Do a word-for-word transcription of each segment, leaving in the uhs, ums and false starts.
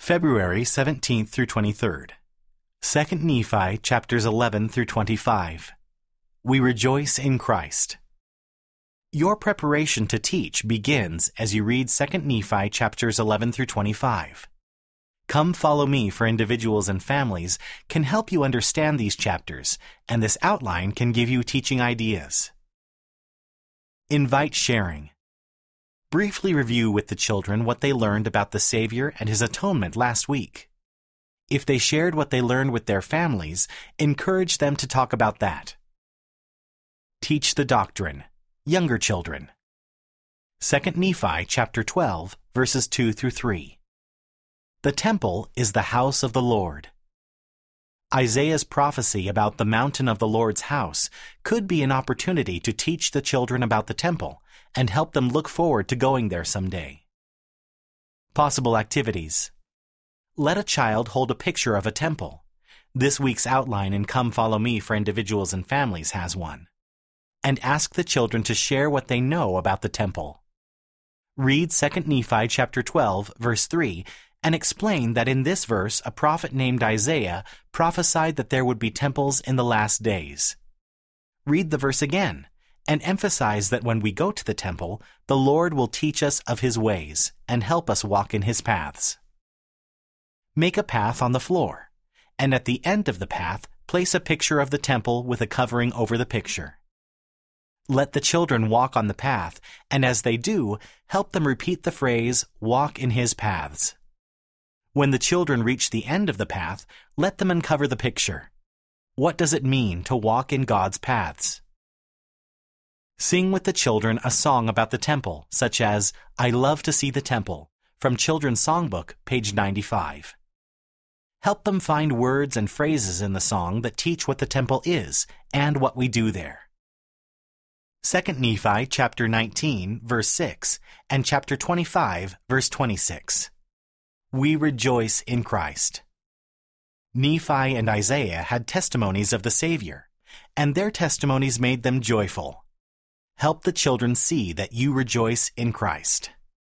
February seventeenth through twenty-third. Second Nephi chapters eleven through twenty-five. We rejoice in Christ. Your preparation to teach begins as you read Second Nephi chapters eleven through twenty-five. Come Follow Me for individuals and families can help you understand these chapters, and this outline can give you teaching ideas. Invite sharing. Briefly review with the children what they learned about the Savior and His atonement last week. If they shared what they learned with their families, encourage them to talk about that. Teach the doctrine. Younger children. Second Nephi chapter twelve, verses two through three. The temple is the house of the Lord. Isaiah's prophecy about the mountain of the Lord's house could be an opportunity to teach the children about the temple and help them look forward to going there someday. Possible activities. Let a child hold a picture of a temple. This week's outline in Come Follow Me for individuals and families has one. And ask the children to share what they know about the temple. Read Second Nephi chapter twelve, verse three, and explain that in this verse a prophet named Isaiah prophesied that there would be temples in the last days. Read the verse again, and emphasize that when we go to the temple, the Lord will teach us of His ways and help us walk in His paths. Make a path on the floor, and at the end of the path, place a picture of the temple with a covering over the picture. Let the children walk on the path, and as they do, help them repeat the phrase, "Walk in His paths." When the children reach the end of the path, let them uncover the picture. What does it mean to walk in God's paths? Sing with the children a song about the temple, such as "I Love to See the Temple," from Children's Songbook, page ninety-five. Help them find words and phrases in the song that teach what the temple is and what we do there. Second Nephi chapter nineteen, verse six, and chapter twenty-five, verse twenty-six. We rejoice in Christ. Nephi and Isaiah had testimonies of the Savior, and their testimonies made them joyful. Help the children see that you rejoice in Christ.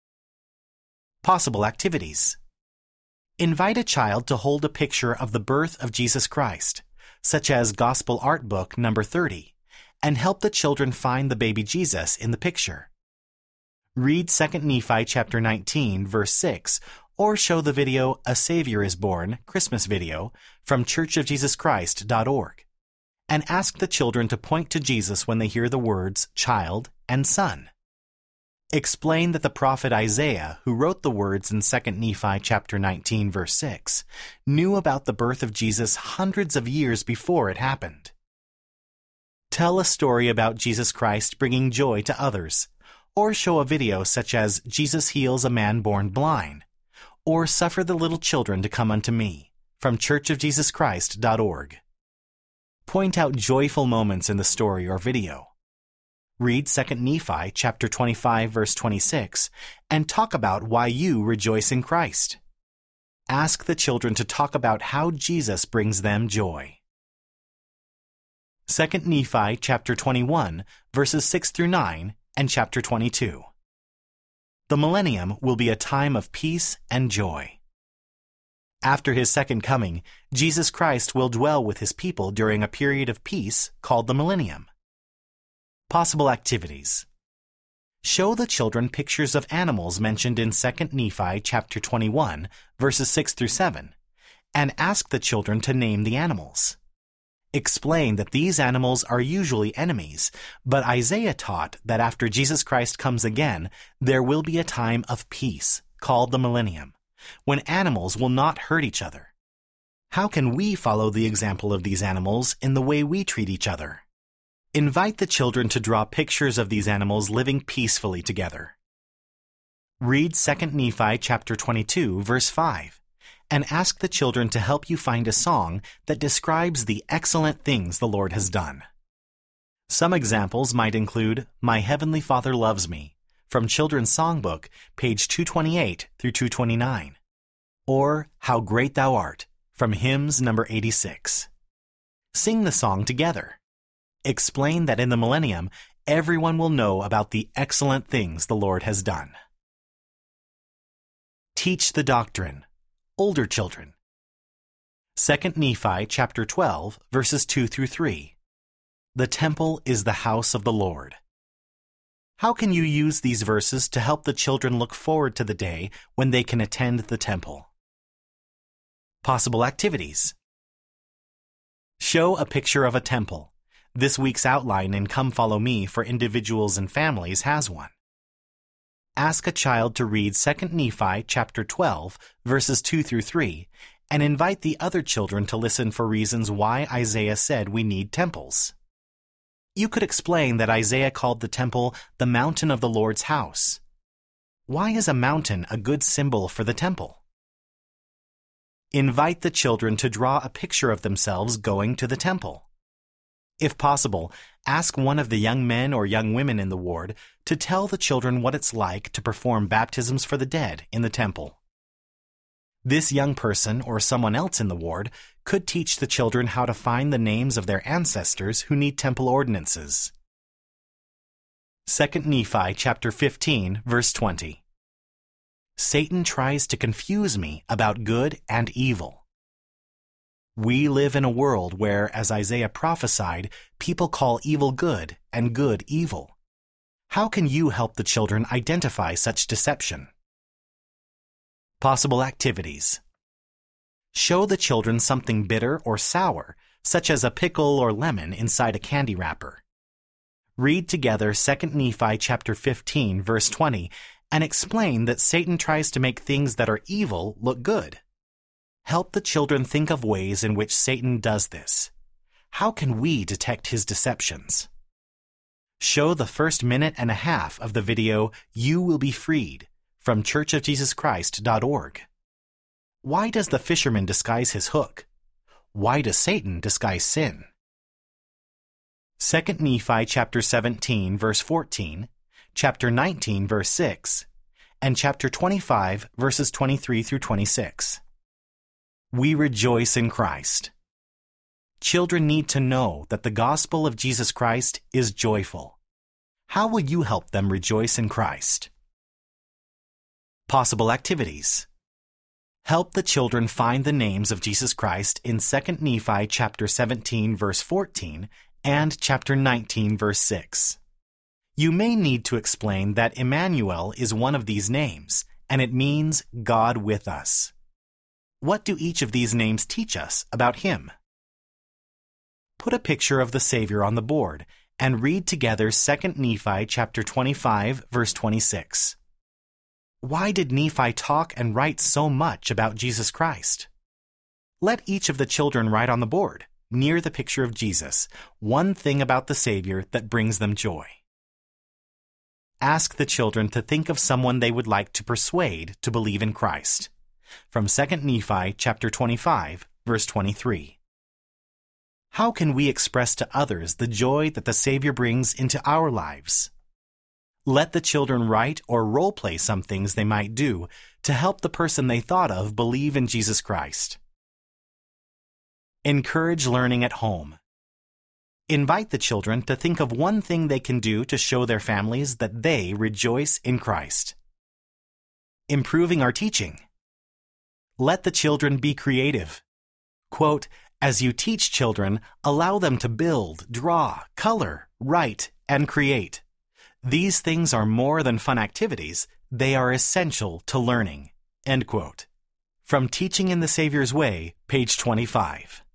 Possible activities. Invite a child to hold a picture of the birth of Jesus Christ, such as Gospel Art Book number thirty, and help the children find the baby Jesus in the picture. Read Second Nephi chapter nineteen, verse six, or show the video A Savior is Born Christmas video from church of jesus christ dot org, and ask the children to point to Jesus when they hear the words child and son. Explain that the prophet Isaiah, who wrote the words in Second Nephi chapter nineteen, verse six, knew about the birth of Jesus hundreds of years before it happened. Tell a story about Jesus Christ bringing joy to others, or show a video such as Jesus Heals a Man Born Blind, or Suffer the Little Children to Come Unto Me, from church of jesus christ dot org. Point out joyful moments in the story or video. Read Second Nephi chapter twenty-five, verse twenty-six, and talk about why you rejoice in Christ. Ask the children to talk about how Jesus brings them joy. Second Nephi chapter twenty-one, verses six through nine, and chapter twenty-two. The millennium will be a time of peace and joy. After His second coming, Jesus Christ will dwell with His people during a period of peace called the millennium. Possible activities. Show the children pictures of animals mentioned in Second Nephi chapter twenty-one, verses six through seven, and ask the children to name the animals. Explain that these animals are usually enemies, but Isaiah taught that after Jesus Christ comes again, there will be a time of peace, called the millennium, when animals will not hurt each other. How can we follow the example of these animals in the way we treat each other? Invite the children to draw pictures of these animals living peacefully together. Read Second Nephi chapter twenty-two, verse five, and ask the children to help you find a song that describes the excellent things the Lord has done. Some examples might include My Heavenly Father Loves Me, from Children's Songbook, page two twenty-eight through two twenty-nine, or How Great Thou Art, from Hymns number eighty-six. Sing the song together. Explain that in the millennium, everyone will know about the excellent things the Lord has done. Teach the doctrine. older children. Second Nephi chapter twelve, verses two through three. The temple is the house of the Lord. How can you use these verses to help the children look forward to the day when they can attend the temple? Possible activities. Show a picture of a temple. This week's outline in Come Follow Me for individuals and families has one. Ask a child to read Second Nephi chapter twelve, verses two through three, and invite the other children to listen for reasons why Isaiah said we need temples. You could explain that Isaiah called the temple the mountain of the Lord's house. Why is a mountain a good symbol for the temple? Invite the children to draw a picture of themselves going to the temple. If possible, ask one of the young men or young women in the ward to tell the children what it's like to perform baptisms for the dead in the temple. This young person or someone else in the ward could teach the children how to find the names of their ancestors who need temple ordinances. Second Nephi chapter fifteen, verse twenty. Satan tries to confuse me about good and evil. We live in a world where, as Isaiah prophesied, people call evil good and good evil. How can you help the children identify such deception? Possible activities. Show the children something bitter or sour, such as a pickle or lemon inside a candy wrapper. Read together Second Nephi chapter fifteen, verse twenty, and explain that Satan tries to make things that are evil look good. Help the children think of ways in which Satan does this. How can we detect his deceptions? Show the first minute and a half of the video You Will Be Freed from church of jesus christ dot org. Why does the fisherman disguise his hook? Why does Satan disguise sin? Second Nephi chapter seventeen, verse fourteen, chapter nineteen, verse six, and chapter twenty-five, verses twenty-three through twenty-six. We rejoice in Christ. Children need to know that the gospel of Jesus Christ is joyful. How will you help them rejoice in Christ? Possible activities. Help the children find the names of Jesus Christ in Second Nephi chapter seventeen, verse fourteen, and chapter nineteen, verse six. You may need to explain that Emmanuel is one of these names, and it means God with us. What do each of these names teach us about him? Put a picture of the Savior on the board and read together Second Nephi chapter twenty-five, verse twenty-six. Why did Nephi talk and write so much about Jesus Christ? Let each of the children write on the board, near the picture of Jesus, one thing about the Savior that brings them joy. Ask the children to think of someone they would like to persuade to believe in Christ. From Second Nephi chapter twenty-five, verse twenty-three. How can we express to others the joy that the Savior brings into our lives? Let the children write or role-play some things they might do to help the person they thought of believe in Jesus Christ. Encourage learning at home. Invite the children to think of one thing they can do to show their families that they rejoice in Christ. Improving our teaching. Let the children be creative. Quote, as you teach children, allow them to build, draw, color, write, and create. These things are more than fun activities, they are essential to learning. End quote. From Teaching in the Savior's Way, page twenty-five.